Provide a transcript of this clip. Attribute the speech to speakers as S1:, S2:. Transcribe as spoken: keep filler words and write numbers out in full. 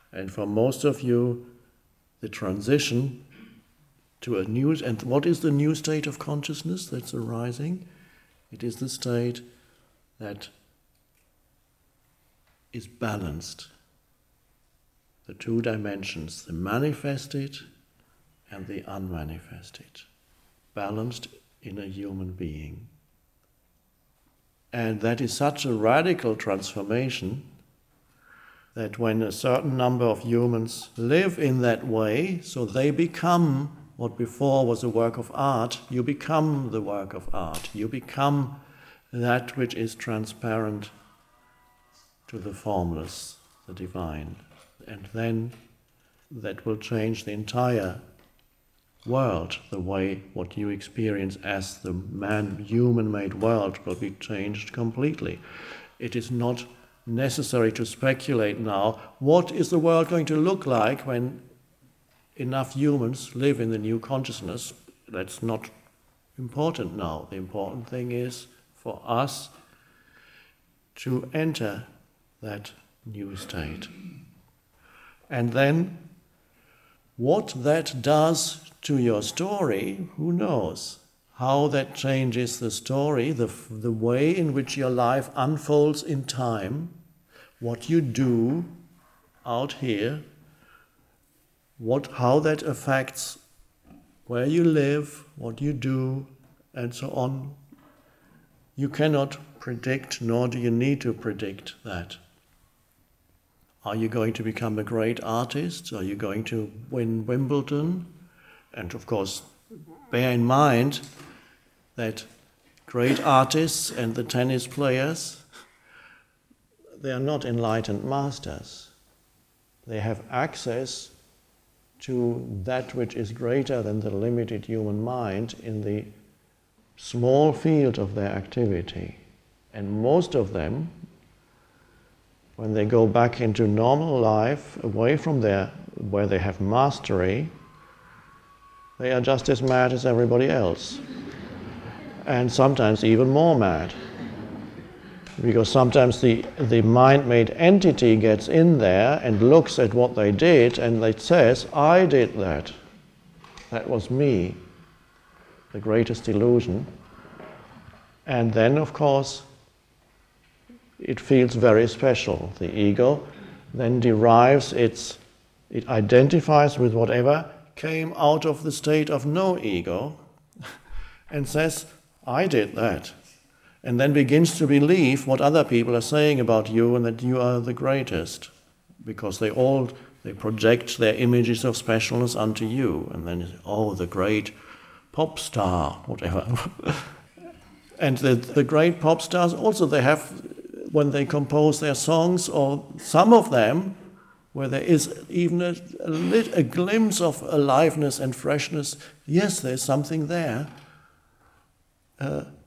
S1: And for most of you, the transition to a new, and what is the new state of consciousness that's arising? It is the state that is balanced. The two dimensions, the manifested and the unmanifested, balanced in a human being. And that is such a radical transformation that when a certain number of humans live in that way, so they become what before was a work of art, you become the work of art. You become that which is transparent to the formless, the divine. And then that will change the entire world. The way what you experience as the man, human-made world will be changed completely. It is not necessary to speculate now, what is the world going to look like when enough humans live in the new consciousness? That's not important now. The important thing is for us to enter that new state. And then what that does to your story, who knows? How that changes the story, the, the way in which your life unfolds in time, what you do out here, what, how that affects where you live, what you do, and so on. You cannot predict, nor do you need to predict that. Are you going to become a great artist? Are you going to win Wimbledon? And of course, bear in mind that great artists and the tennis players, they are not enlightened masters. They have access to that which is greater than the limited human mind in the small field of their activity. And most of them, when they go back into normal life, away from their, where they have mastery, they are just as mad as everybody else. And sometimes even more mad. Because sometimes the, the mind-made entity gets in there and looks at what they did and it says, I did that. That was me. The greatest illusion. And then, of course, it feels very special. The ego then derives its, it identifies with whatever came out of the state of no ego and says, I did that. And then begins to believe what other people are saying about you and that you are the greatest. Because they all, they project their images of specialness onto you. And then, oh, the great pop star, whatever. And the, the great pop stars also, they have, when they compose their songs, or some of them, where there is even a, a, lit, a glimpse of aliveness and freshness, yes, there's something there. Uh,